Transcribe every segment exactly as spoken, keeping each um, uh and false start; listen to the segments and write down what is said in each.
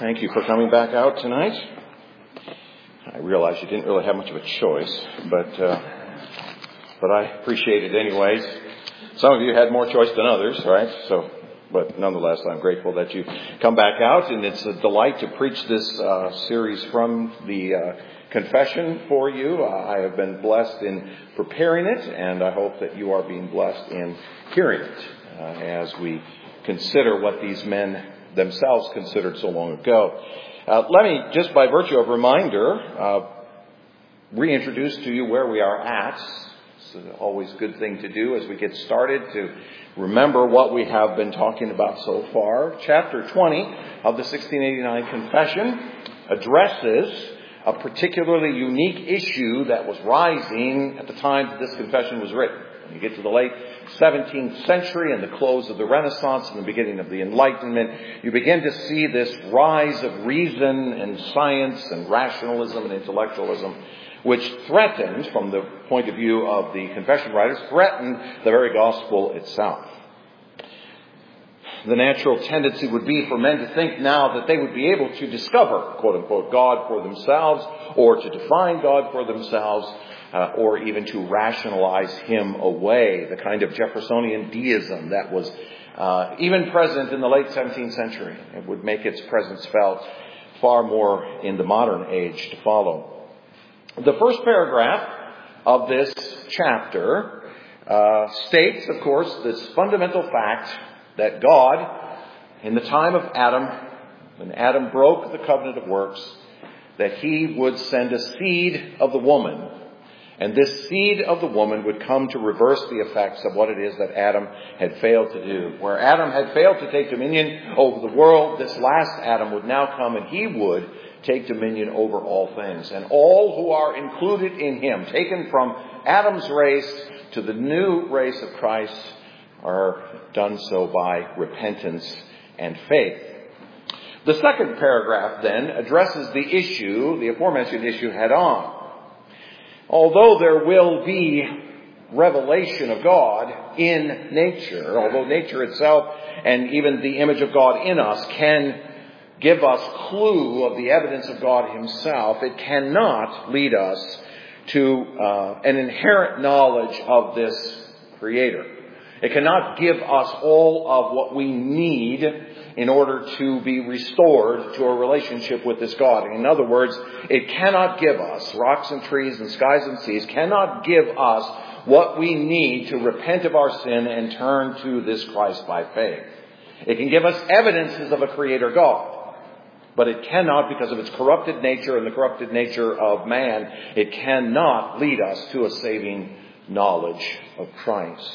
Thank you for coming back out tonight. I realize you didn't really have much of a choice, but uh, but I appreciate it anyways. Some of you had more choice than others, right? So, but nonetheless, I'm grateful that you come back out, and it's a delight to preach this uh, series from the uh, confession for you. I have been blessed in preparing it, and I hope that you are being blessed in hearing it uh, as we consider what these men themselves considered so long ago. Uh, let me, just by virtue of reminder, uh, reintroduce to you where we are at. It's always a good thing to do as we get started, to remember what we have been talking about so far. Chapter twenty of the sixteen eighty-nine Confession addresses a particularly unique issue that was rising at the time that this confession was written. When you get to the late seventeenth century and the close of the Renaissance and the beginning of the Enlightenment, you begin to see this rise of reason and science and rationalism and intellectualism, which threatened, from the point of view of the confession writers, threatened the very gospel itself. The natural tendency would be for men to think now that they would be able to discover, quote unquote, God for themselves, or to define God for themselves, uh, or even to rationalize him away, the kind of Jeffersonian deism that was uh, even present in the late seventeenth century. It would make its presence felt far more in the modern age to follow. The first paragraph of this chapter uh, states, of course, this fundamental fact that God, in the time of Adam, when Adam broke the covenant of works, that he would send a seed of the woman, and this seed of the woman would come to reverse the effects of what it is that Adam had failed to do. Where Adam had failed to take dominion over the world, this last Adam would now come and he would take dominion over all things. And all who are included in him, taken from Adam's race to the new race of Christ, are done so by repentance and faith. The second paragraph then addresses the issue, the aforementioned issue, head on. Although there will be revelation of God in nature, although nature itself and even the image of God in us can give us clue of the evidence of God himself, it cannot lead us to uh, an inherent knowledge of this Creator. It cannot give us all of what we need in order to be restored to a relationship with this God. In other words, it cannot give us, rocks and trees and skies and seas, cannot give us what we need to repent of our sin and turn to this Christ by faith. It can give us evidences of a Creator God, but it cannot, because of its corrupted nature and the corrupted nature of man, it cannot lead us to a saving knowledge of Christ.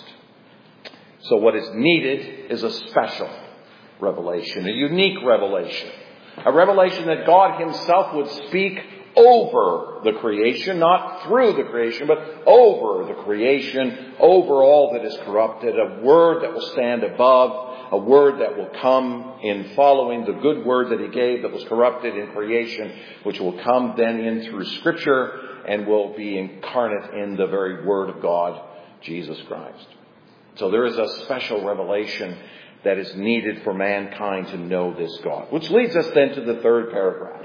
So what is needed is a special revelation, a unique revelation. A revelation that God himself would speak over the creation, not through the creation, but over the creation, over all that is corrupted. A word that will stand above, a word that will come in following the good word that he gave that was corrupted in creation, which will come then in through Scripture and will be incarnate in the very Word of God, Jesus Christ. So there is a special revelation that is needed for mankind to know this God. Which leads us then to the third paragraph.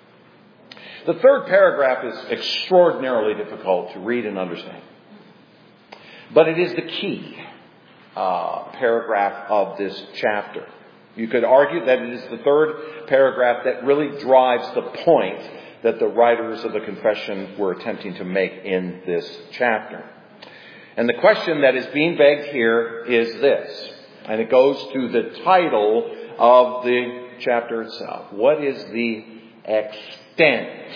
The third paragraph is extraordinarily difficult to read and understand. But it is the key uh, paragraph of this chapter. You could argue that it is the third paragraph that really drives the point that the writers of the confession were attempting to make in this chapter. And the question that is being begged here is this, and it goes to the title of the chapter itself. What is the extent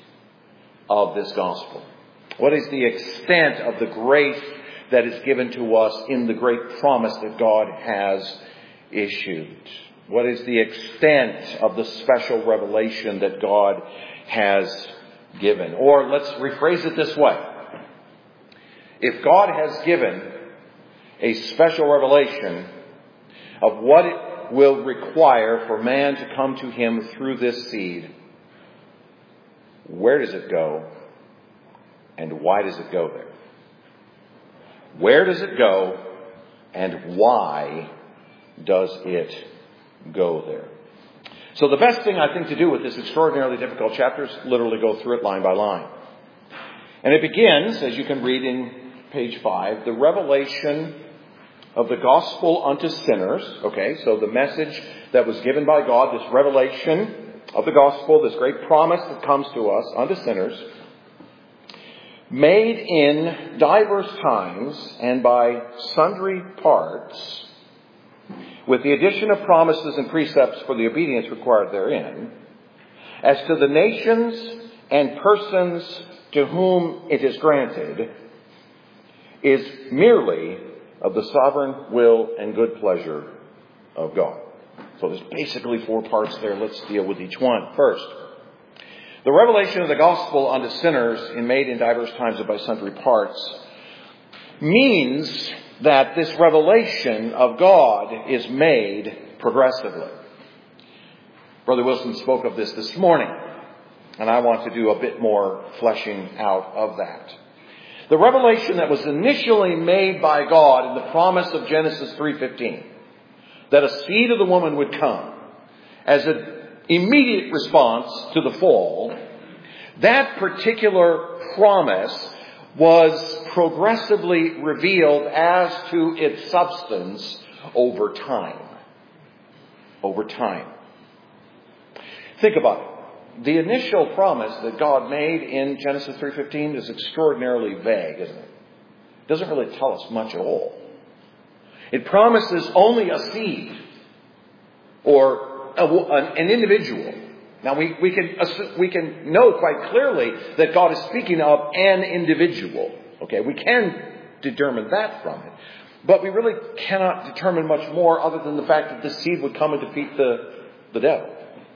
of this gospel? What is the extent of the grace that is given to us in the great promise that God has issued? What is the extent of the special revelation that God has given? Or let's rephrase it this way. If God has given a special revelation of what it will require for man to come to him through this seed, where does it go and why does it go there? Where does it go and why does it go there? So the best thing I think to do with this extraordinarily difficult chapter is literally go through it line by line. And it begins, as you can read in page five, the revelation of the gospel unto sinners. Okay, so the message that was given by God, this revelation of the gospel, this great promise that comes to us unto sinners, made in diverse times and by sundry parts, with the addition of promises and precepts for the obedience required therein, as to the nations and persons to whom it is granted, is merely of the sovereign will and good pleasure of God. So there's basically four parts there. Let's deal with each one. First, the revelation of the gospel unto sinners in made in diverse times and by sundry parts means that this revelation of God is made progressively. Brother Wilson spoke of this this morning, and I want to do a bit more fleshing out of that. The revelation that was initially made by God in the promise of Genesis three fifteen, that a seed of the woman would come as an immediate response to the fall, that particular promise was progressively revealed as to its substance over time. Over time. Think about it. The initial promise that God made in Genesis three fifteen is extraordinarily vague, isn't it? It doesn't really tell us much at all. It promises only a seed or a, an individual. Now we, we can we can know quite clearly that God is speaking of an individual. Okay, we can determine that from it. But we really cannot determine much more other than the fact that the seed would come and defeat the, the devil.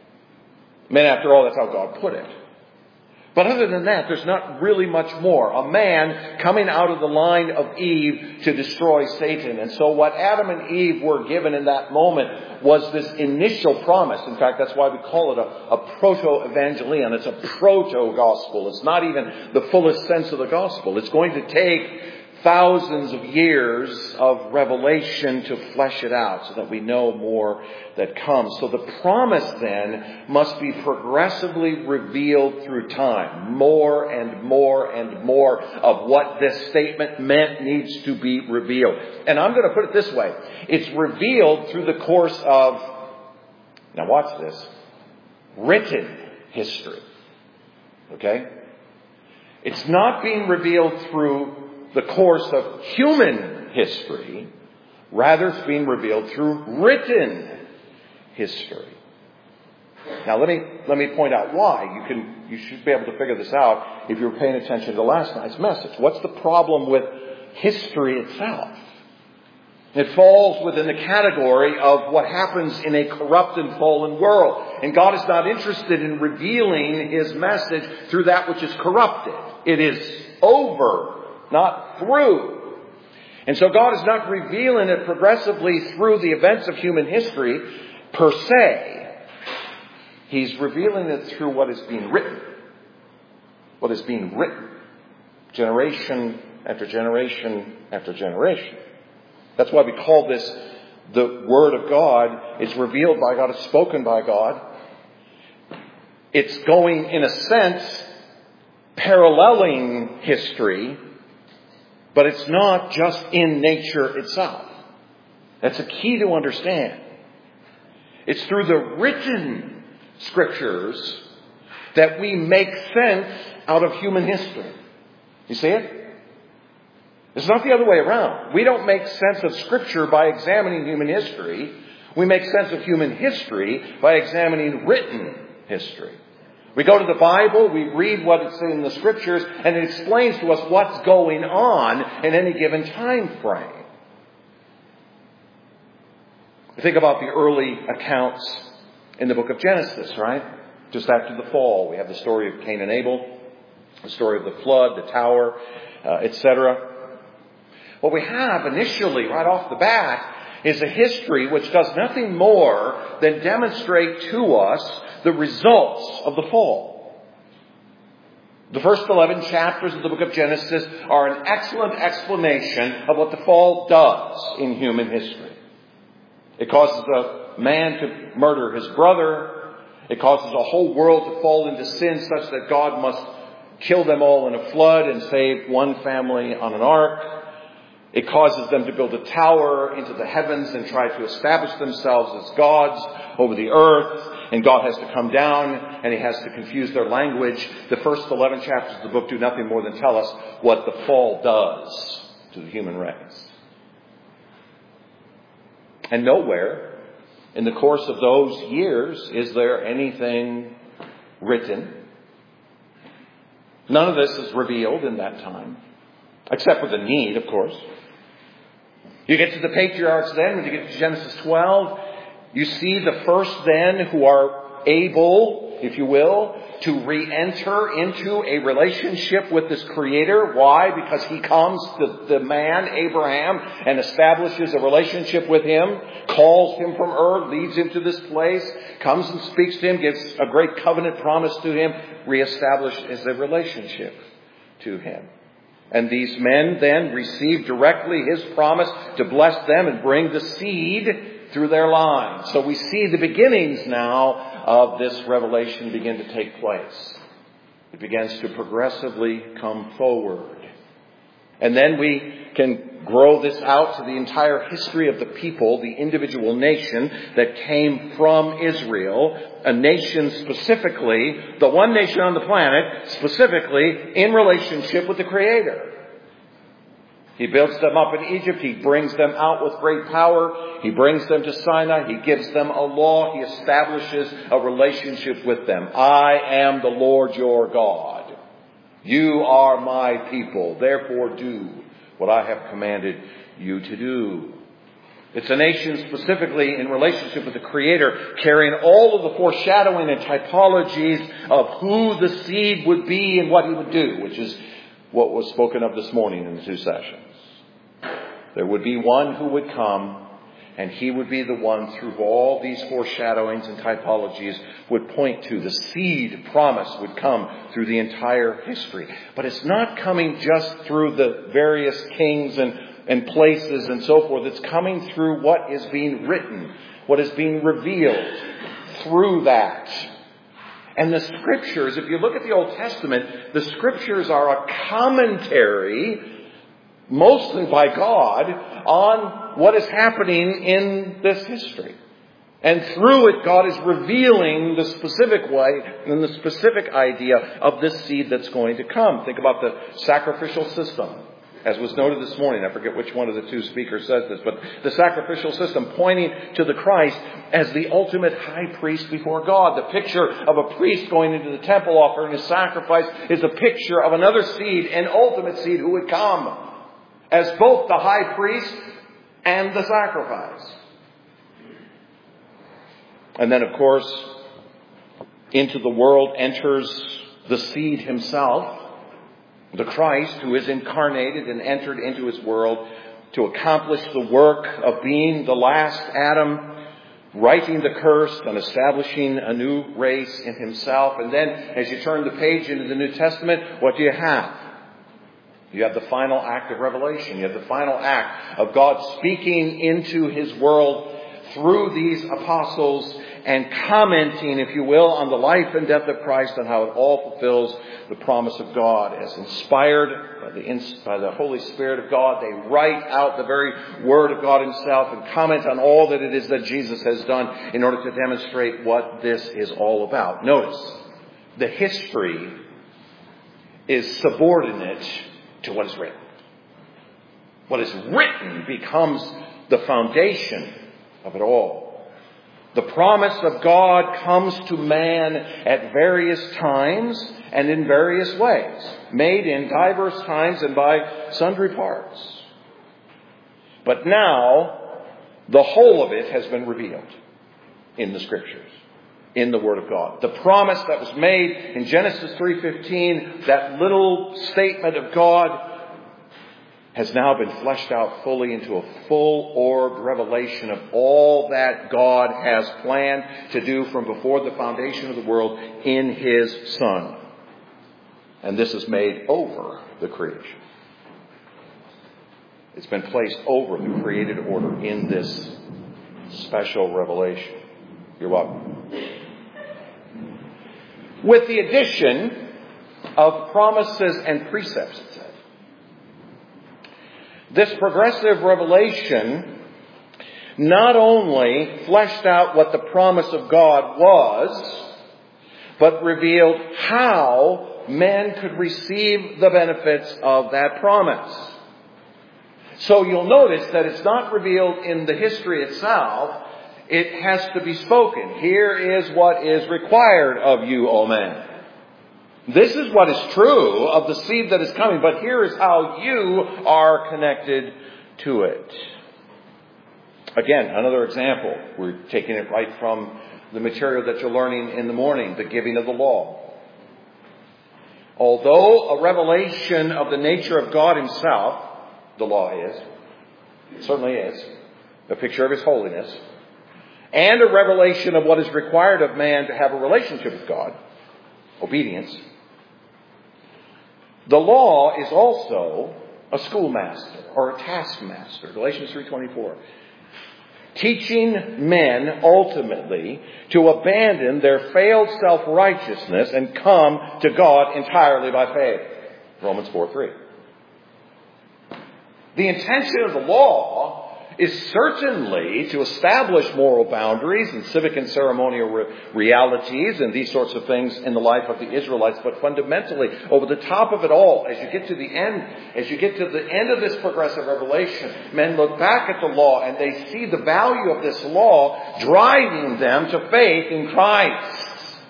I mean, after all, that's how God put it. But other than that, there's not really much more. A man coming out of the line of Eve to destroy Satan. And so what Adam and Eve were given in that moment was this initial promise. In fact, that's why we call it a, a proto-evangelion. It's a proto-gospel. It's not even the fullest sense of the gospel. It's going to take thousands of years of revelation to flesh it out so that we know more that comes. So the promise then must be progressively revealed through time. More and more and more of what this statement meant needs to be revealed. And I'm going to put it this way. It's revealed through the course of, now watch this, written history. Okay? It's not being revealed through the course of human history. Rather, it's being revealed through written history. Now, let me let me point out why. You can you should be able to figure this out if you were paying attention to last night's message. What's the problem with history itself? It falls within the category of what happens in a corrupt and fallen world. And God is not interested in revealing His message through that which is corrupted. It is over, not through. And so God is not revealing it progressively through the events of human history per se. He's revealing it through what is being written. What is being written. Generation after generation after generation. That's why we call this the Word of God. It's revealed by God. It's spoken by God. It's going, in a sense, paralleling history. But it's not just in nature itself. That's a key to understand. It's through the written scriptures that we make sense out of human history. You see it? It's not the other way around. We don't make sense of Scripture by examining human history. We make sense of human history by examining written history. We go to the Bible, we read what it's in the Scriptures, and it explains to us what's going on in any given time frame. Think about the early accounts in the book of Genesis, right? Just after the fall, we have the story of Cain and Abel, the story of the flood, the tower, uh, et cetera. What we have initially, right off the bat, is a history which does nothing more than demonstrate to us the results of the fall. The first eleven chapters of the book of Genesis are an excellent explanation of what the fall does in human history. It causes a man to murder his brother. It causes a whole world to fall into sin such that God must kill them all in a flood and save one family on an ark. It causes them to build a tower into the heavens and try to establish themselves as gods over the earth. And God has to come down and He has to confuse their language. The first eleven chapters of the book do nothing more than tell us what the fall does to the human race. And nowhere in the course of those years is there anything written. None of this is revealed in that time, except for the need, of course. You get to the patriarchs then, when you get to Genesis twelve, you see the first then who are able, if you will, to re-enter into a relationship with this Creator. Why? Because He comes, the, the man, Abraham, and establishes a relationship with him, calls him from Ur, leads him to this place, comes and speaks to him, gives a great covenant promise to him, reestablishes a relationship to him. And these men then receive directly His promise to bless them and bring the seed through their line. So we see the beginnings now of this revelation begin to take place. It begins to progressively come forward. And then we can grow this out to the entire history of the people, the individual nation that came from Israel, a nation specifically, the one nation on the planet, specifically in relationship with the Creator. He builds them up in Egypt. He brings them out with great power. He brings them to Sinai. He gives them a law. He establishes a relationship with them. I am the Lord your God. You are my people. Therefore do what I have commanded you to do. It's a nation specifically in relationship with the Creator, carrying all of the foreshadowing and typologies of who the seed would be and what He would do, which is what was spoken of this morning in the two sessions. There would be one who would come, and He would be the one through all these foreshadowings and typologies would point to. The seed promise would come through the entire history. But it's not coming just through the various kings and, and places and so forth. It's coming through what is being written, what is being revealed through that. And the Scriptures, if you look at the Old Testament, the Scriptures are a commentary, mostly by God, on what is happening in this history. And through it, God is revealing the specific way and the specific idea of this seed that's going to come. Think about the sacrificial system. As was noted this morning, I forget which one of the two speakers says this, but the sacrificial system pointing to the Christ as the ultimate high priest before God. The picture of a priest going into the temple offering a sacrifice is a picture of another seed, an ultimate seed who would come as both the high priest and the sacrifice. And then, of course, into the world enters the seed himself, the Christ, who is incarnated and entered into His world to accomplish the work of being the last Adam, righting the curse and establishing a new race in Himself. And then, as you turn the page into the New Testament, what do you have? You have the final act of Revelation. You have the final act of God speaking into His world through these apostles and commenting, if you will, on the life and death of Christ and how it all fulfills the promise of God. As inspired by the, by the Holy Spirit of God, they write out the very Word of God Himself and comment on all that it is that Jesus has done in order to demonstrate what this is all about. Notice, the history is subordinate to what is written. What is written becomes the foundation of it all. The promise of God comes to man at various times and in various ways, made in diverse times and by sundry parts. But now, the whole of it has been revealed in the Scriptures, in the Word of God. The promise that was made in Genesis three fifteen, that little statement of God, has now been fleshed out fully into a full-orbed revelation of all that God has planned to do from before the foundation of the world in His Son. And this is made over the creation. It's been placed over the created order in this special revelation. You're welcome. with the addition of promises and precepts, it said. This progressive revelation not only fleshed out what the promise of God was, but revealed how men could receive the benefits of that promise. So you'll notice that it's not revealed in the history itself. It has to be spoken. Here is what is required of you, O man. This is what is true of the seed that is coming, but here is how you are connected to it. Again, another example. We're taking it right from the material that you're learning in the morning, the giving of the law. Although a revelation of the nature of God Himself, the law is, it certainly is, a picture of His holiness, and a revelation of what is required of man to have a relationship with God, obedience, the law is also a schoolmaster or a taskmaster, Galatians three twenty-four. Teaching men ultimately to abandon their failed self-righteousness and come to God entirely by faith. Romans four three. The intention of the law is certainly to establish moral boundaries and civic and ceremonial re- realities and these sorts of things in the life of the Israelites. But fundamentally, over the top of it all, as you get to the end, as you get to the end of this progressive revelation, men look back at the law and they see the value of this law driving them to faith in Christ.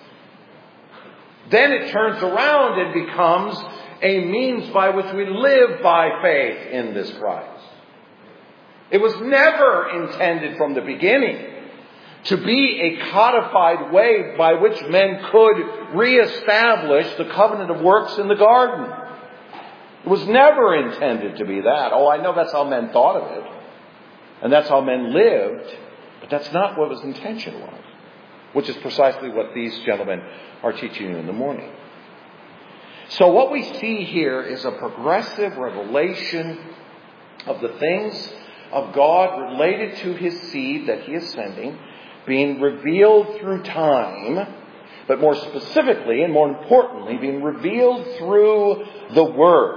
Then it turns around and becomes a means by which we live by faith in this Christ. It was never intended from the beginning to be a codified way by which men could reestablish the covenant of works in the garden. It was never intended to be that. Oh, I know that's how men thought of it. And that's how men lived. But that's not what his intention was. Which is precisely what these gentlemen are teaching you in the morning. So what we see here is a progressive revelation of the things of God related to His seed that He is sending, being revealed through time, but more specifically and more importantly, being revealed through the Word.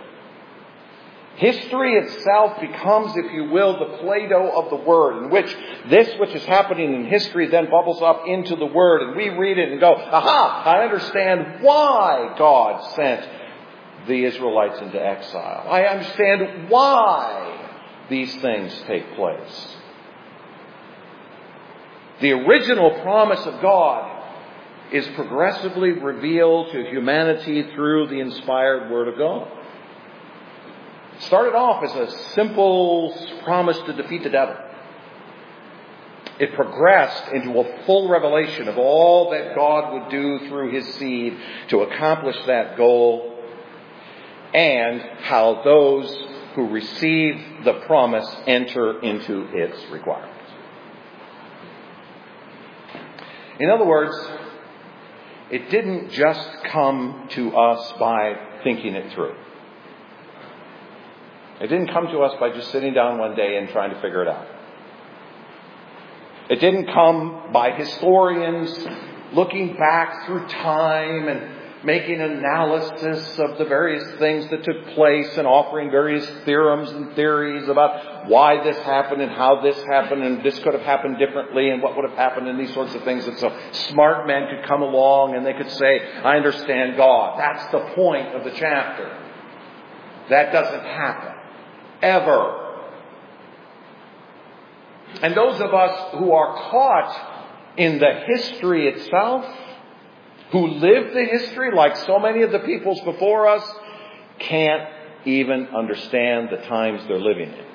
History itself becomes, if you will, the Play-Doh of the Word, in which this which is happening in history then bubbles up into the Word, and we read it and go, aha, I understand why God sent the Israelites into exile. I understand why these things take place. The original promise of God is progressively revealed to humanity through the inspired Word of God. It started off as a simple promise to defeat the devil. It progressed into a full revelation of all that God would do through His seed to accomplish that goal, and how those who receive the promise enter into its requirements. In other words, it didn't just come to us by thinking it through. It didn't come to us by just sitting down one day and trying to figure it out. It didn't come by historians looking back through time and making analysis of the various things that took place and offering various theorems and theories about why this happened and how this happened and this could have happened differently and what would have happened and these sorts of things. And so smart men could come along and they could say, I understand God. That's the point of the chapter. That doesn't happen. Ever. And those of us who are caught in the history itself, who live the history like so many of the peoples before us, can't even understand the times they're living in.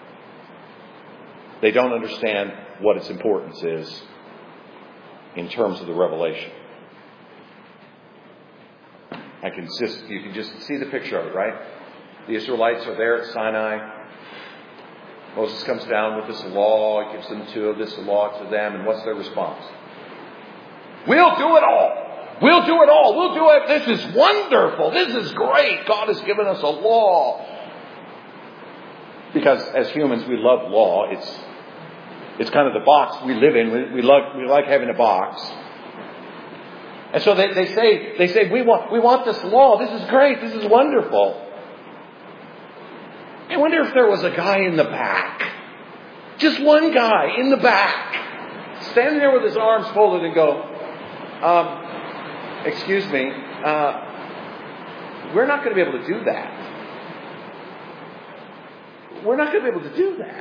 They don't understand what its importance is in terms of the revelation. I can just, you can just see the picture of it, right? The Israelites are there at Sinai. Moses comes down with this law, gives them to this law to them, and what's their response? We'll do it all. We'll do it all. We'll do it. This is wonderful. This is great. God has given us a law. Because as humans, we love law. It's it's kind of the box we live in. We, we, like, we like having a box. And so they, they say, they say, we want, we want this law. This is great. This is wonderful. I wonder if there was a guy in the back. Just one guy in the back. Standing there with his arms folded and go, um, excuse me, uh, we're not going to be able to do that. We're not going to be able to do that.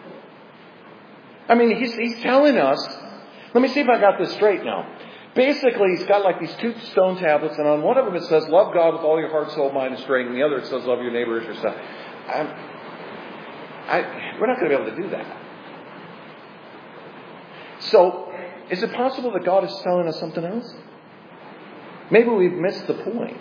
I mean, he's, he's telling us, let me see if I got this straight now. Basically, he's got like these two stone tablets, and on one of them it says, love God with all your heart, soul, mind, and strength. And the other it says, love your neighbor as yourself. I'm, I, we're not going to be able to do that. So, is it possible that God is telling us something else? Maybe we've missed the point.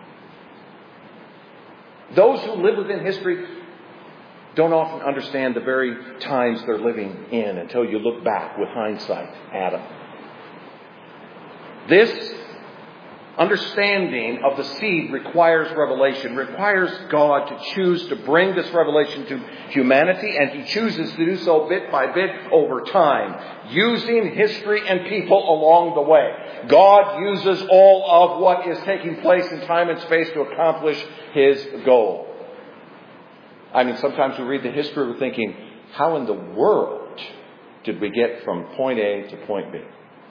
Those who live within history don't often understand the very times they're living in until you look back with hindsight at them. This understanding of the seed requires revelation, requires God to choose to bring this revelation to humanity, and He chooses to do so bit by bit over time, using history and people along the way. God uses all of what is taking place in time and space to accomplish His goal. I mean, sometimes we read the history, we're thinking, how in the world did we get from point A to point B?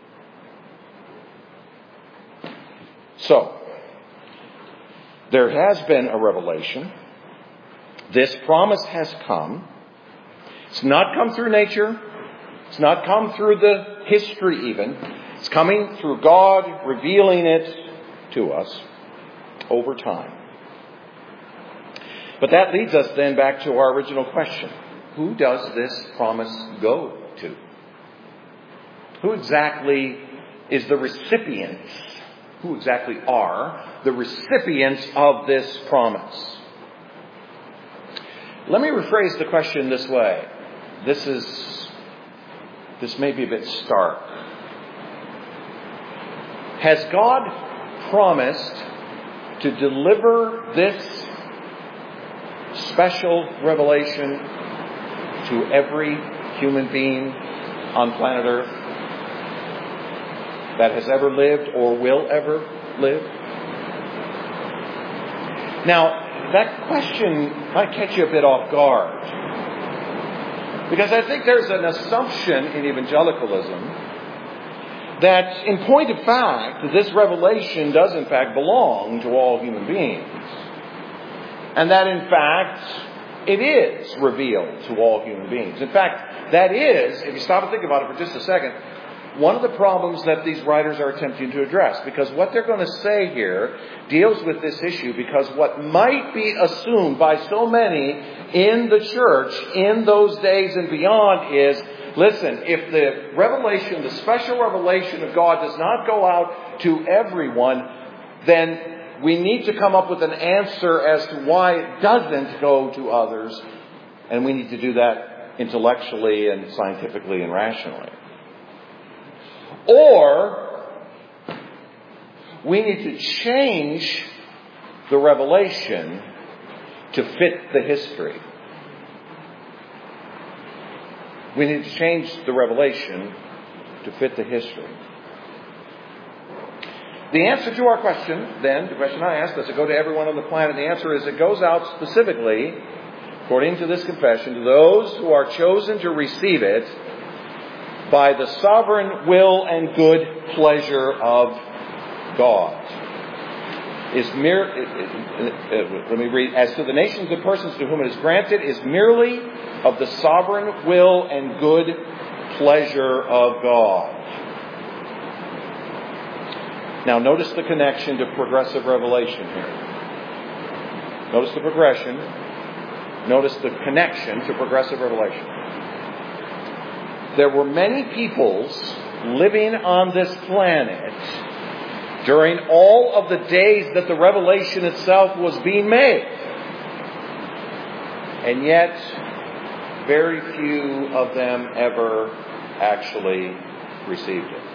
So, there has been a revelation. This promise has come. It's not come through nature. It's not come through the history even. It's coming through God revealing it to us over time. But that leads us then back to our original question. Who does this promise go to? Who exactly is the recipient? Who exactly are the recipients of this promise? Let me rephrase the question this way. This is, this may be a bit stark. Has God promised to deliver this special revelation to every human being on planet Earth that has ever lived or will ever live? Now, that question might catch you a bit off guard. Because I think there's an assumption in evangelicalism that, in point of fact, this revelation does in fact belong to all human beings. And that in fact, it is revealed to all human beings. In fact, that is, if you stop and think about it for just a second, one of the problems that these writers are attempting to address. Because what they're going to say here deals with this issue, because what might be assumed by so many in the church in those days and beyond is, listen, if the revelation, the special revelation of God does not go out to everyone, then we need to come up with an answer as to why it doesn't go to others. And we need to do that intellectually and scientifically and rationally. Or we need to change the revelation to fit the history. We need to change the revelation to fit the history. The answer to our question, then, the question I asked, does it go to everyone on the planet? The answer is it goes out specifically, according to this confession, to those who are chosen to receive it by the sovereign will and good pleasure of God. Is mere, let me read. As to the nations and persons to whom it is granted, is merely of the sovereign will and good pleasure of God. Now notice the connection to progressive revelation here. Notice the progression. Notice the connection to progressive revelation. There were many peoples living on this planet during all of the days that the revelation itself was being made. And yet, very few of them ever actually received it.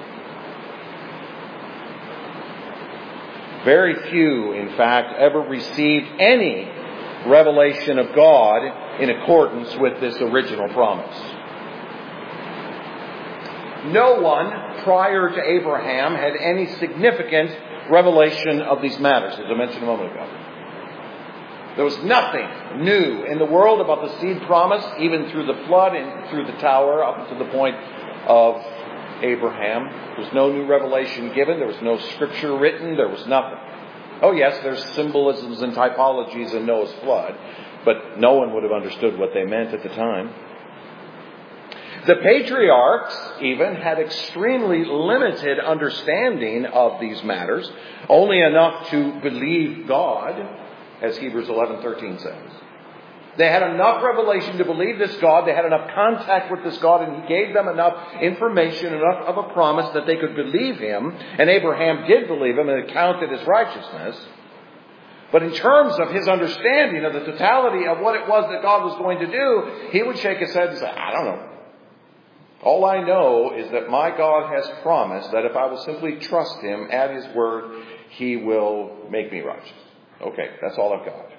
Very few, in fact, ever received any revelation of God in accordance with this original promise. no one prior to Abraham had any significant revelation of these matters, as I mentioned a moment ago. There was nothing new in the world about the seed promise, even through the flood and through the tower, up to the point of Abraham. There was no new revelation given. There was no scripture written. There was nothing. Oh yes, there's symbolisms and typologies in Noah's flood, but no one would have understood what they meant at the time. The patriarchs even had extremely limited understanding of these matters, only enough to believe God, as Hebrews eleven thirteen says. They had enough revelation to believe this God. They had enough contact with this God, and He gave them enough information, enough of a promise that they could believe Him. And Abraham did believe Him and counted His righteousness. But in terms of his understanding of the totality of what it was that God was going to do, he would shake his head and say, I don't know. All I know is that my God has promised that if I will simply trust Him at His word, He will make me righteous. Okay, that's all I've got.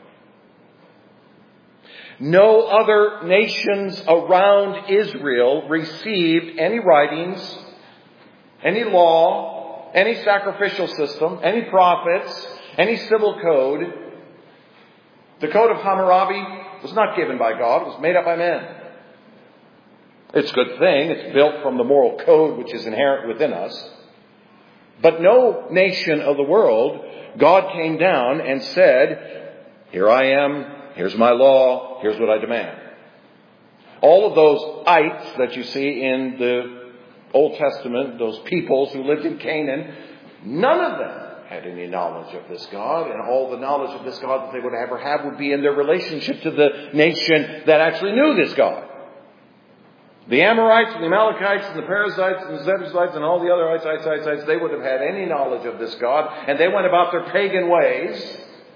No other nations around Israel received any writings, any law, any sacrificial system, any prophets, any civil code. The code of Hammurabi was not given by God. It was made up by men. It's a good thing. It's built from the moral code which is inherent within us. But no nation of the world, God came down and said, here I am, here's my law, here's what I demand. All of those ites that you see in the Old Testament, those peoples who lived in Canaan, none of them had any knowledge of this God, and all the knowledge of this God that they would ever have would be in their relationship to the nation that actually knew this God. The Amorites and the Amalekites and the Perizzites and the Jebusites and all the other ites, ites, ites, ites, they would have had any knowledge of this God, and they went about their pagan ways.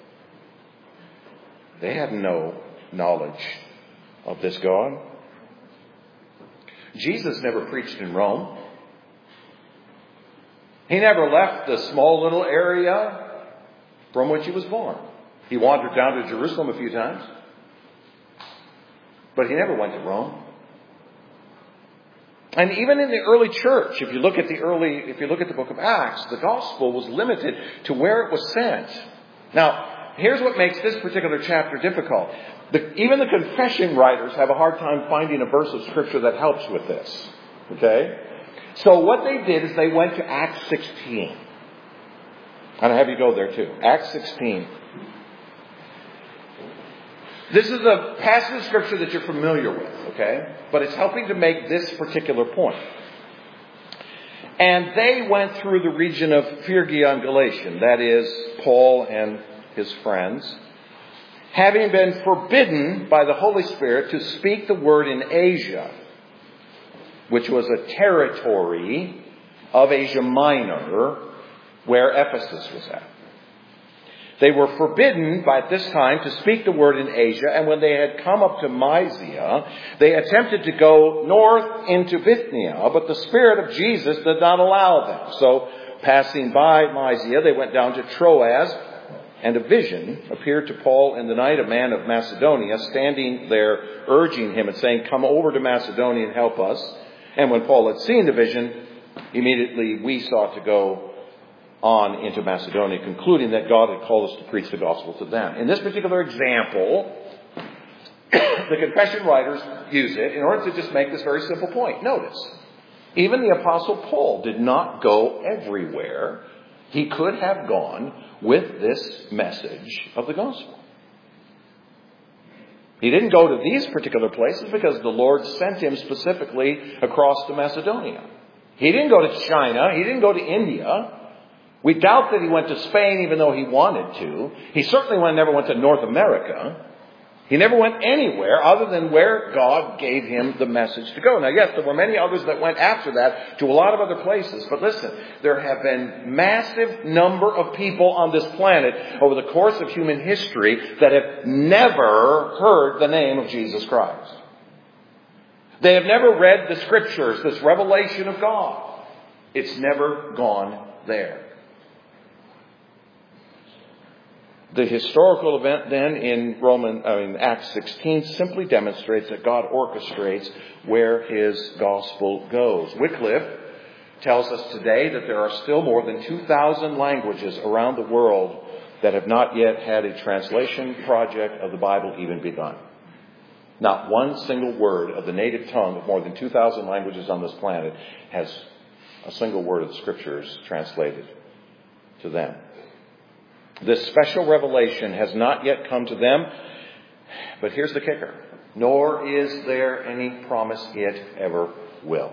They had no knowledge of this God. Jesus never preached in Rome. He never left the small little area from which he was born. He wandered down to Jerusalem a few times, but he never went to Rome. And even in the early church, if you look at the early, if you look at the book of Acts, the gospel was limited to where it was sent. Now, here's what makes this particular chapter difficult. The, even the confession writers have a hard time finding a verse of scripture that helps with this. Okay? So what they did is they went to Acts sixteen. And I have you go there too. Acts sixteen. This is a passage of scripture that you're familiar with, okay? But it's helping to make this particular point. And they went through the region of Phrygia and Galatia, that is, Paul and his friends, having been forbidden by the Holy Spirit to speak the word in Asia, which was a territory of Asia Minor, where Ephesus was at. They were forbidden by this time to speak the word in Asia, and when they had come up to Mysia, they attempted to go north into Bithynia, but the Spirit of Jesus did not allow them. So, passing by Mysia, they went down to Troas, and a vision appeared to Paul in the night, a man of Macedonia, standing there urging him and saying, come over to Macedonia and help us. And when Paul had seen the vision, immediately we sought to go on into Macedonia, concluding that God had called us to preach the gospel to them. In this particular example, the confession writers use it in order to just make this very simple point. Notice, even the Apostle Paul did not go everywhere he could have gone with this message of the gospel. He didn't go to these particular places because the Lord sent him specifically across to Macedonia. He didn't go to China. He didn't go to India. We doubt that he went to Spain even though he wanted to. He certainly went, never went to North America. He never went anywhere other than where God gave him the message to go. Now, yes, there were many others that went after that to a lot of other places. But listen, there have been massive number of people on this planet over the course of human history that have never heard the name of Jesus Christ. They have never read the scriptures, this revelation of God. It's never gone there. The historical event then in Roman, I mean, Acts sixteen simply demonstrates that God orchestrates where His gospel goes. Wycliffe tells us today that there are still more than two thousand languages around the world that have not yet had a translation project of the Bible even begun. Not one single word of the native tongue of more than two thousand languages on this planet has a single word of the Scriptures translated to them. This special revelation has not yet come to them, but here's the kicker. Nor is there any promise it ever will.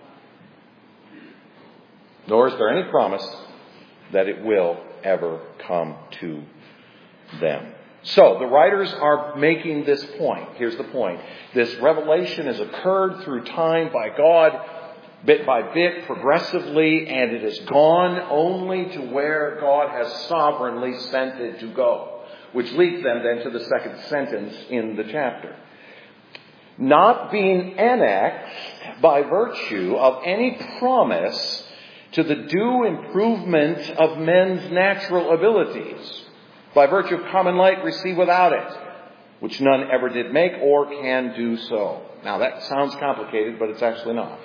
Nor is there any promise that it will ever come to them. So, the writers are making this point. Here's the point. This revelation has occurred through time by God, bit by bit, progressively, and it has gone only to where God has sovereignly sent it to go. Which leads them then to the second sentence in the chapter. Not being annexed by virtue of any promise to the due improvement of men's natural abilities, by virtue of common light received without it, which none ever did make or can do so. Now that sounds complicated, but it's actually not.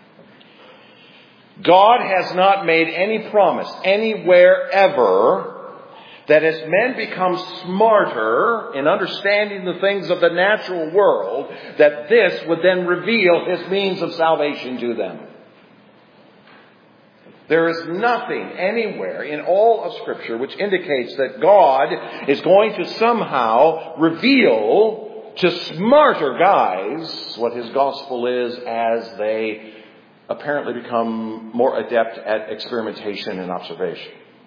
God has not made any promise anywhere ever that as men become smarter in understanding the things of the natural world, that this would then reveal His means of salvation to them. There is nothing anywhere in all of Scripture which indicates that God is going to somehow reveal to smarter guys what His gospel is as they apparently become more adept at experimentation and observation.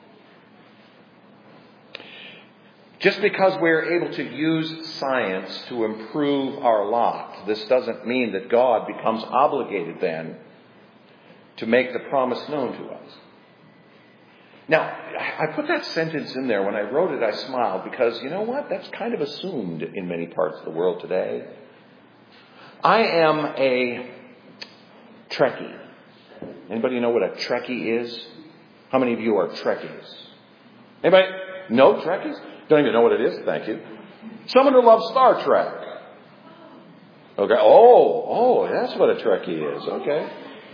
Just because we're able to use science to improve our lot, this doesn't mean that God becomes obligated then to make the promise known to us. Now, I put that sentence in there. When I wrote it, I smiled because, you know what? That's kind of assumed in many parts of the world today. I am a Trekkie. Anybody know what a Trekkie is? How many of you are Trekkies? Anybody know Trekkies? Don't even know what it is? Thank you. Someone who loves Star Trek. Okay. Oh, oh, that's what a Trekkie is. Okay.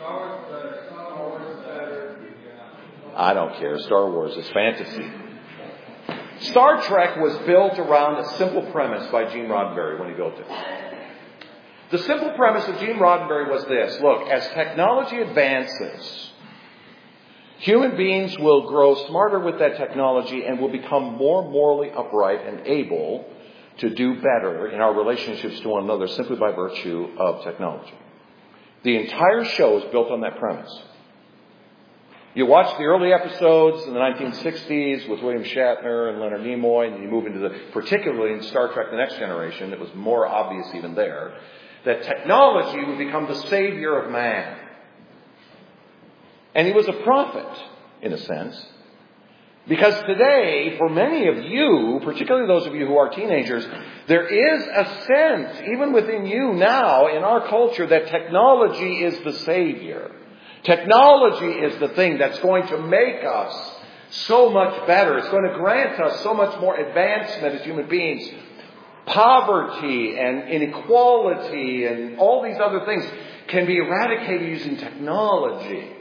I don't care. Star Wars is fantasy. Star Trek was built around a simple premise by Gene Roddenberry when he built it. The simple premise of Gene Roddenberry was this. Look, as technology advances, human beings will grow smarter with that technology and will become more morally upright and able to do better in our relationships to one another simply by virtue of technology. The entire show is built on that premise. You watch the early episodes in the nineteen sixties with William Shatner and Leonard Nimoy, and you move into the, particularly in Star Trek The Next Generation, it was more obvious even there, that technology would become the savior of man. And he was a prophet, in a sense. Because today, for many of you, particularly those of you who are teenagers, there is a sense, even within you now, in our culture, that technology is the savior. Technology is the thing that's going to make us so much better. It's going to grant us so much more advancement as human beings. Poverty and inequality and all these other things can be eradicated using technology.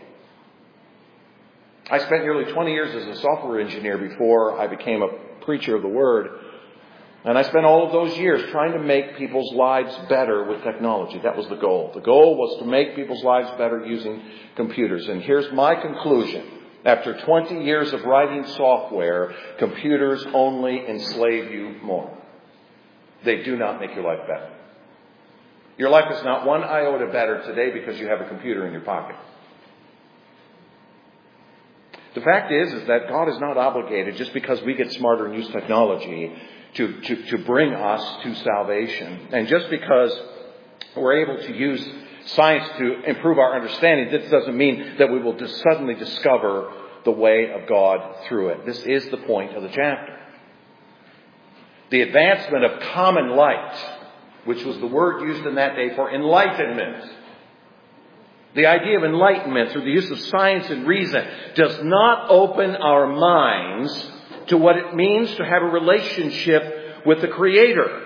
I spent nearly twenty years as a software engineer before I became a preacher of the Word. And I spent all of those years trying to make people's lives better with technology. That was the goal. The goal was to make people's lives better using computers. And here's my conclusion. After twenty years of writing software, computers only enslave you more. They do not make your life better. Your life is not one iota better today because you have a computer in your pocket. The fact is, is that God is not obligated just because we get smarter and use technology to, to, to bring us to salvation. And just because we're able to use science to improve our understanding, this doesn't mean that we will just suddenly discover the way of God through it. This is the point of the chapter. The advancement of common light, which was the word used in that day for enlightenment. The idea of enlightenment through the use of science and reason does not open our minds to what it means to have a relationship with the Creator.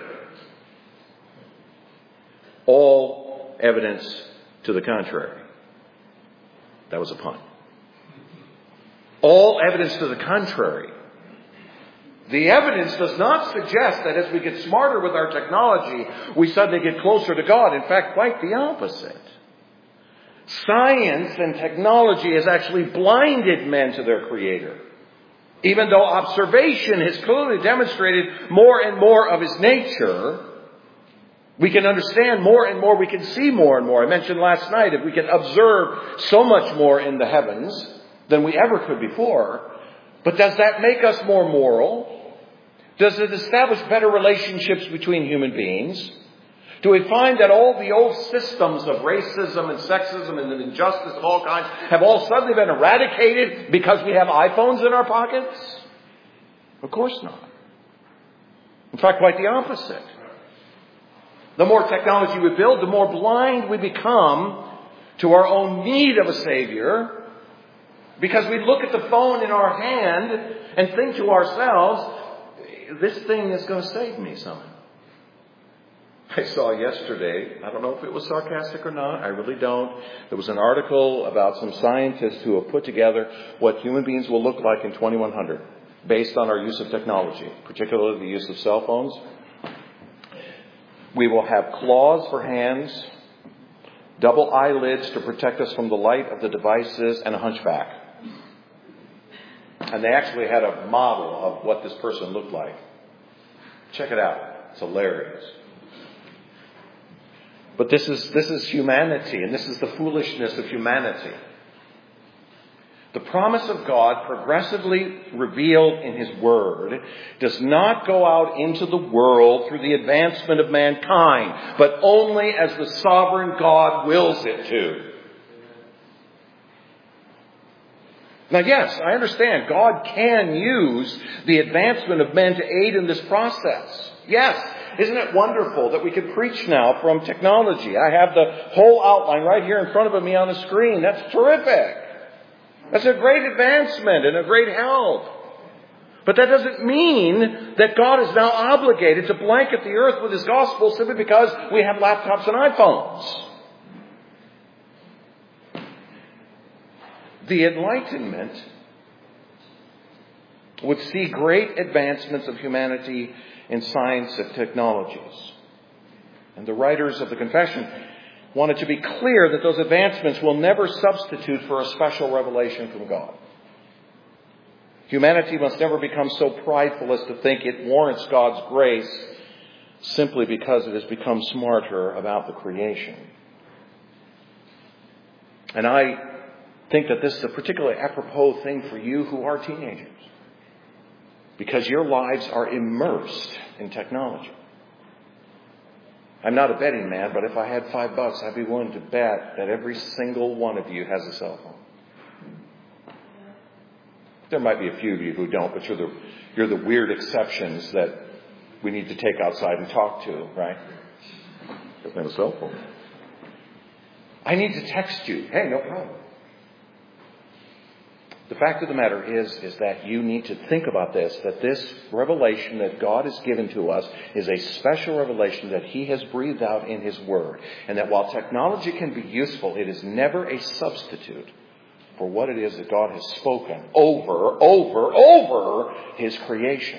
All evidence to the contrary. That was a pun. All evidence to the contrary. The evidence does not suggest that as we get smarter with our technology, we suddenly get closer to God. In fact, quite the opposite. Science and technology has actually blinded men to their Creator. Even though observation has clearly demonstrated more and more of His nature, we can understand more and more, we can see more and more. I mentioned last night, if we can observe so much more in the heavens than we ever could before, but does that make us more moral? Does it establish better relationships between human beings? Do we find that all the old systems of racism and sexism and injustice of all kinds have all suddenly been eradicated because we have iPhones in our pockets? Of course not. In fact, quite the opposite. The more technology we build, the more blind we become to our own need of a Savior, because we look at the phone in our hand and think to ourselves, this thing is going to save me somehow. I saw yesterday, I don't know if it was sarcastic or not, I really don't. There was an article about some scientists who have put together what human beings will look like in twenty-one hundred, based on our use of technology, particularly the use of cell phones. We will have claws for hands, double eyelids to protect us from the light of the devices, and a hunchback. And they actually had a model of what this person looked like. Check it out. It's hilarious. But this is, this is humanity, and this is the foolishness of humanity. The promise of God, progressively revealed in His Word, does not go out into the world through the advancement of mankind, but only as the sovereign God wills it to. Now, yes, I understand God can use the advancement of men to aid in this process. Yes. Isn't it wonderful that we can preach now from technology? I have the whole outline right here in front of me on the screen. That's terrific. That's a great advancement and a great help. But that doesn't mean that God is now obligated to blanket the earth with His gospel simply because we have laptops and iPhones. The Enlightenment would see great advancements of humanity in science and technologies. And the writers of the Confession wanted to be clear that those advancements will never substitute for a special revelation from God. Humanity must never become so prideful as to think it warrants God's grace simply because it has become smarter about the creation. And I think that this is a particularly apropos thing for you who are teenagers, because your lives are immersed in technology. I'm not a betting man, but if I had five bucks, I'd be willing to bet that every single one of you has a cell phone. There might be a few of you who don't, but you're the, you're the weird exceptions that we need to take outside and talk to, right? Doesn't have a cell phone. I need to text you. Hey, no problem. The fact of the matter is, is that you need to think about this, that this revelation that God has given to us is a special revelation that He has breathed out in His Word. And that while technology can be useful, it is never a substitute for what it is that God has spoken over, over, over His creation.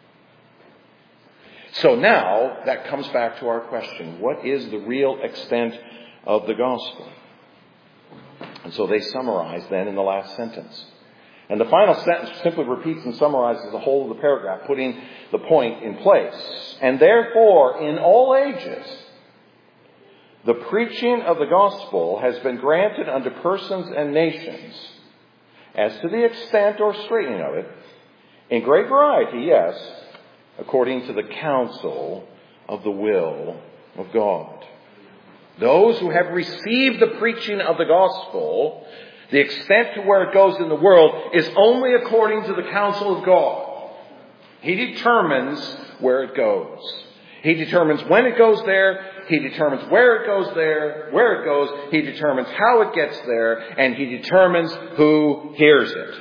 So now, that comes back to our question. What is the real extent of the gospel? And so they summarize then in the last sentence. And the final sentence simply repeats and summarizes the whole of the paragraph, putting the point in place. And therefore, in all ages, the preaching of the gospel has been granted unto persons and nations, as to the extent or straightening of it, in great variety, yes, according to the counsel of the will of God. Those who have received the preaching of the gospel, the extent to where it goes in the world is only according to the counsel of God. He determines where it goes. He determines when it goes there. He determines where it goes there, where it goes. He determines how it gets there. And He determines who hears it.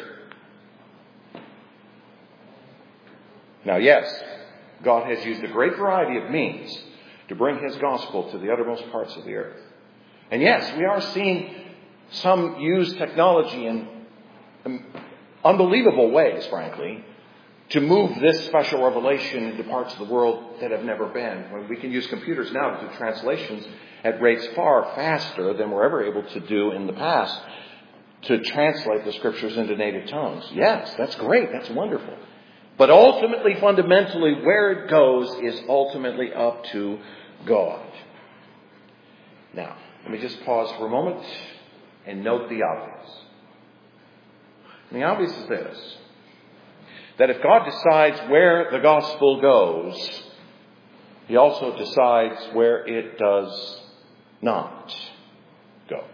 Now, yes, God has used a great variety of means to bring His gospel to the uttermost parts of the earth. And yes, we are seeing Some use technology in unbelievable ways, frankly, to move this special revelation into parts of the world that have never been. When we can use computers now to do translations at rates far faster than we're ever able to do in the past to translate the Scriptures into native tongues. Yes, that's great. That's wonderful. But ultimately, fundamentally, where it goes is ultimately up to God. Now, let me just pause for a moment and note the obvious. And the obvious is this: that if God decides where the gospel goes, He also decides where it does not go.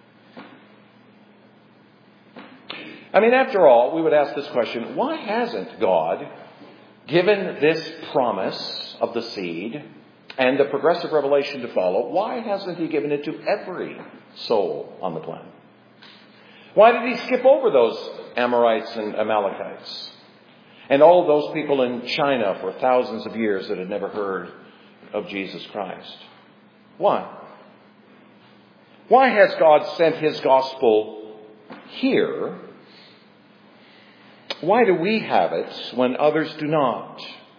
I mean, after all, we would ask this question: why hasn't God given this promise of the seed and the progressive revelation to follow? Why hasn't He given it to every soul on the planet? Why did He skip over those Amorites and Amalekites and all those people in China for thousands of years that had never heard of Jesus Christ? Why? Why has God sent His gospel here? Why do we have it when others do not?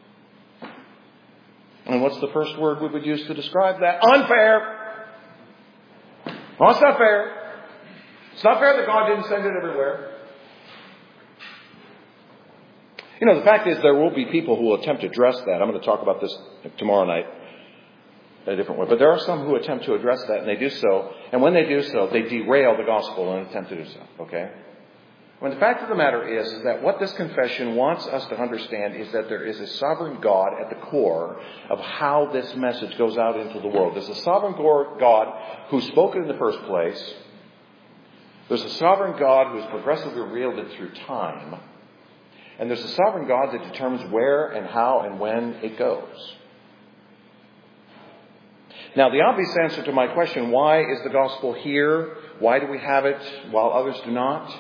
And what's the first word we would use to describe that? Unfair. Well, it's not fair. It's not fair that God didn't send it everywhere. You know, the fact is there will be people who will attempt to address that. I'm going to talk about this tomorrow night in a different way. But there are some who attempt to address that, and they do so. And when they do so, they derail the gospel in an attempt to do so. Okay? When the fact of the matter is, is that what this confession wants us to understand is that there is a sovereign God at the core of how this message goes out into the world. There's a sovereign God who spoke it in the first place. There's a sovereign God who has progressively revealed it through time. And there's a sovereign God that determines where and how and when it goes. Now, the obvious answer to my question, why is the gospel here? Why do we have it while others do not?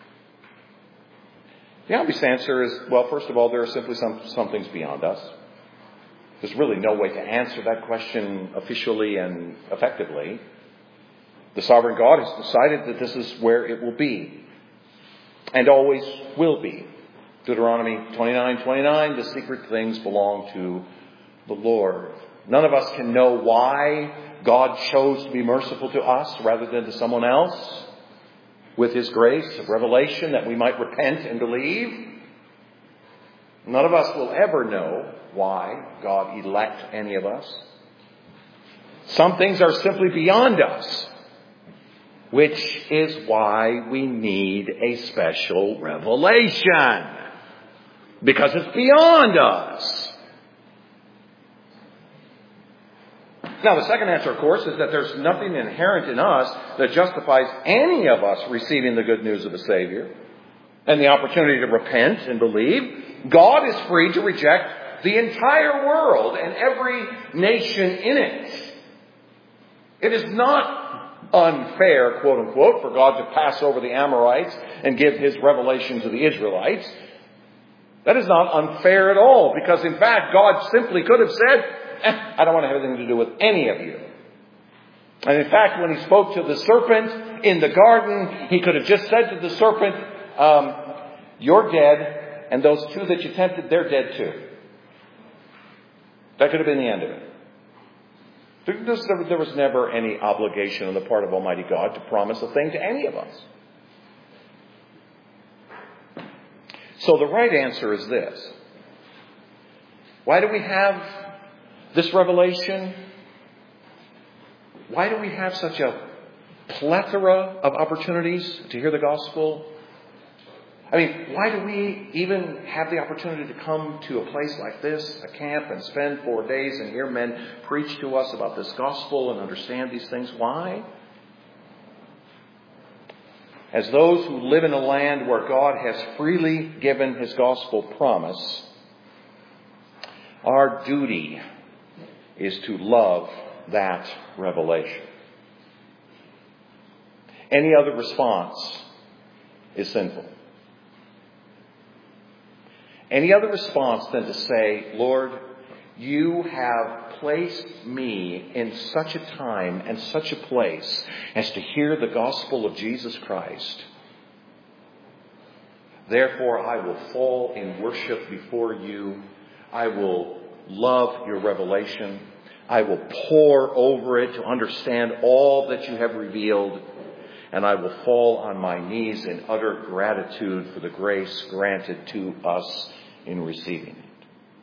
The obvious answer is, well, first of all, there are simply some, some things beyond us. There's really no way to answer that question officially and effectively. The sovereign God has decided that this is where it will be, and always will be. Deuteronomy twenty-nine twenty-nine, the secret things belong to the Lord. None of us can know why God chose to be merciful to us rather than to someone else, with His grace of revelation that we might repent and believe. None of us will ever know why God elects any of us. Some things are simply beyond us, which is why we need a special revelation, because it's beyond us. Now, the second answer, of course, is that there's nothing inherent in us that justifies any of us receiving the good news of the Savior and the opportunity to repent and believe. God is free to reject the entire world and every nation in it. It is not unfair, quote unquote, for God to pass over the Amorites and give His revelation to the Israelites. That is not unfair at all, because in fact, God simply could have said, eh, I don't want to have anything to do with any of you. And in fact, when He spoke to the serpent in the garden, He could have just said to the serpent, um, you're dead, and those two that you tempted, they're dead too. That could have been the end of it. There was never any obligation on the part of Almighty God to promise a thing to any of us. So the right answer is this. Why do we have this revelation? Why do we have such a plethora of opportunities to hear the gospel? I mean, why do we even have the opportunity to come to a place like this, a camp, and spend four days and hear men preach to us about this gospel and understand these things? Why? As those who live in a land where God has freely given His gospel promise, our duty is to love that revelation. Any other response is sinful. Any other response than to say, Lord, You have placed me in such a time and such a place as to hear the gospel of Jesus Christ. Therefore, I will fall in worship before you. I will love your revelation. I will pore over it to understand all that you have revealed. And I will fall on my knees in utter gratitude for the grace granted to us in receiving it.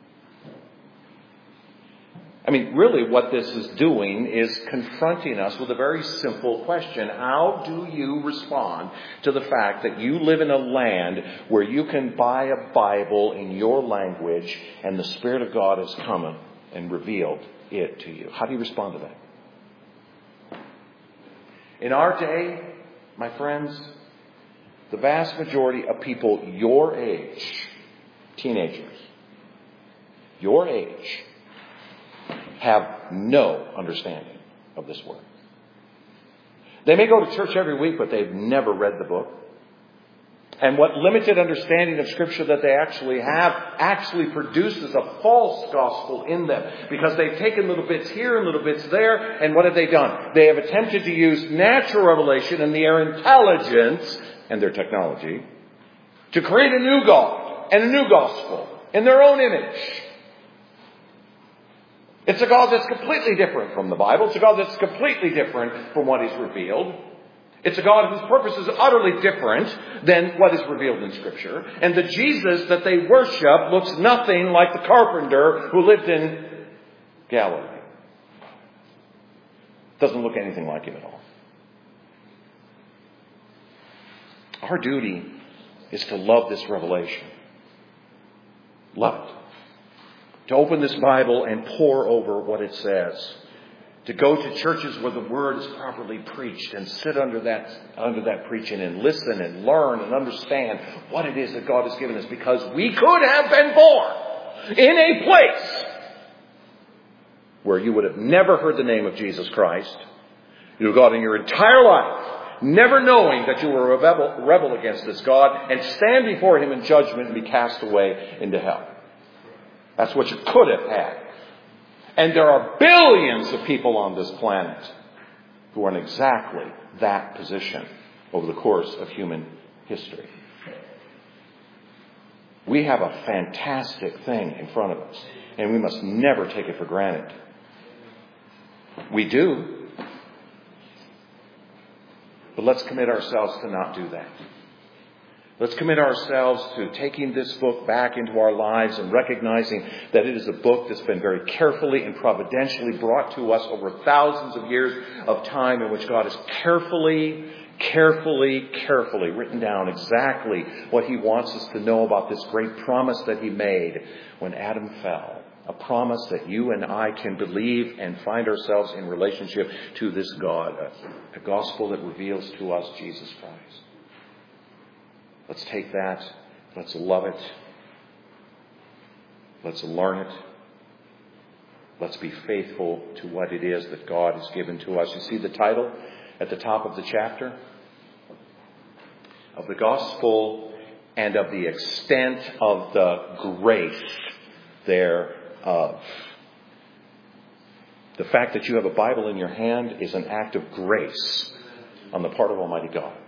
I mean, really what this is doing is confronting us with a very simple question. How do you respond to the fact that you live in a land where you can buy a Bible in your language and the Spirit of God has come and revealed it to you? How do you respond to that? In our day, my friends, the vast majority of people your age, teenagers, your age, have no understanding of this word. They may go to church every week, but they've never read the book. And what limited understanding of Scripture that they actually have actually produces a false gospel in them. Because they've taken little bits here and little bits there. And what have they done? They have attempted to use natural revelation and their intelligence and their technology to create a new God and a new gospel in their own image. It's a God that's completely different from the Bible. It's a God that's completely different from what is revealed. It's a God whose purpose is utterly different than what is revealed in Scripture. And the Jesus that they worship looks nothing like the carpenter who lived in Galilee. Doesn't look anything like him at all. Our duty is to love this revelation. Love it. To open this Bible and pore over what it says. To go to churches where the Word is properly preached and sit under that, under that preaching and listen and learn and understand what it is that God has given us. Because we could have been born in a place where you would have never heard the name of Jesus Christ. You would have gone in your entire life never knowing that you were a rebel, rebel against this God and stand before Him in judgment and be cast away into hell. That's what you could have had. And there are billions of people on this planet who are in exactly that position over the course of human history. We have a fantastic thing in front of us, and we must never take it for granted. We do. But let's commit ourselves to not do that. Let's commit ourselves to taking this book back into our lives and recognizing that it is a book that's been very carefully and providentially brought to us over thousands of years of time in which God has carefully, carefully, carefully written down exactly what He wants us to know about this great promise that He made when Adam fell. A promise that you and I can believe and find ourselves in relationship to this God. A, a gospel that reveals to us Jesus Christ. Let's take that. Let's love it. Let's learn it. Let's be faithful to what it is that God has given to us. You see the title at the top of the chapter? Of the gospel and of the extent of the grace thereof. The fact that you have a Bible in your hand is an act of grace on the part of Almighty God.